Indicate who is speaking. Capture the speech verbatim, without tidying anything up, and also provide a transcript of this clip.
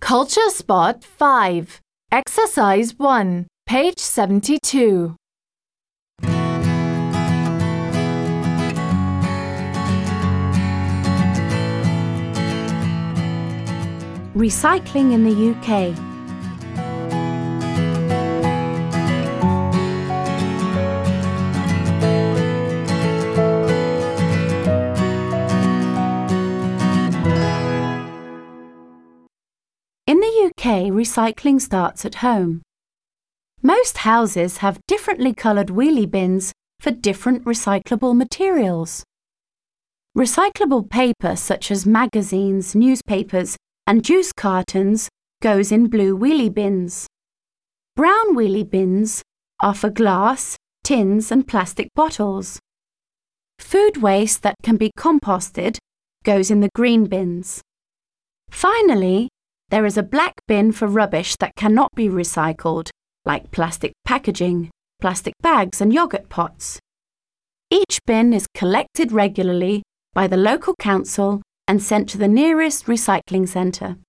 Speaker 1: Culture Spot five. Exercise one. Page seventy-two.
Speaker 2: Recycling in the U K. In the U K, recycling starts at home. Most houses have differently coloured wheelie bins for different recyclable materials. Recyclable paper such as magazines, newspapers and juice cartons goes in blue wheelie bins. Brown wheelie bins are for glass, tins and plastic bottles. Food waste that can be composted goes in the green bins. Finally, there is a black bin for rubbish that cannot be recycled, like plastic packaging, plastic bags and yogurt pots. Each bin is collected regularly by the local council and sent to the nearest recycling centre.